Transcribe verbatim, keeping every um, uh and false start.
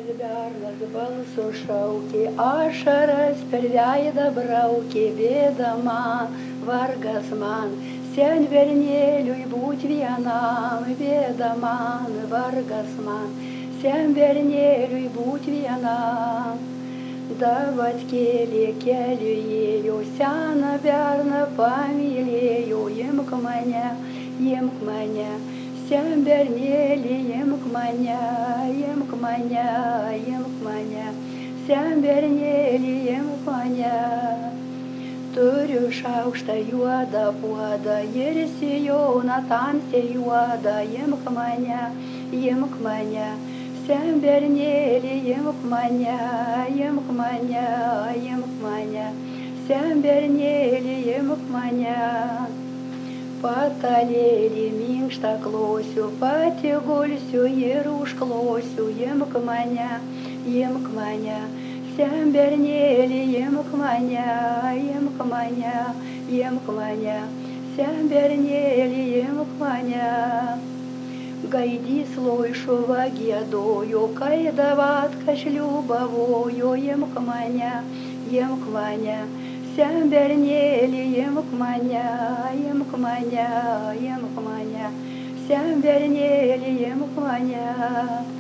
bernas balsu šaukė, ašaras per veidą braukė, bėda man, vargas man, senbernėliui būt vienam, bėda man, vargas man, senbernėliui būt vienam. Davatkėlė keliu ėjo, seną berną pamylėjo, imk mane, imk mane. Senbernėli, imk mane, imk mane, imk mane, senbernėli, imk mane. Turiu šaukštą juodą puodą ir sijoną tamsiai juodą, imk mane, imk mane, senbernėli, imk mane, imk mane, imk mane, senbernėli, imk mane. Patalėlį minkštą klosiu, pati gulsiu ir užklosiu, imk mane, imk mane, senbernėli, imk mane, imk mane, imk mane, senbernėli, imk mane. Gaidyslo išuva giedojo, kai davatka šliūbavojo, imk mane, imk mane, senbernėli, imk mane, imk mane, imk mane, senbernėli, imk mane.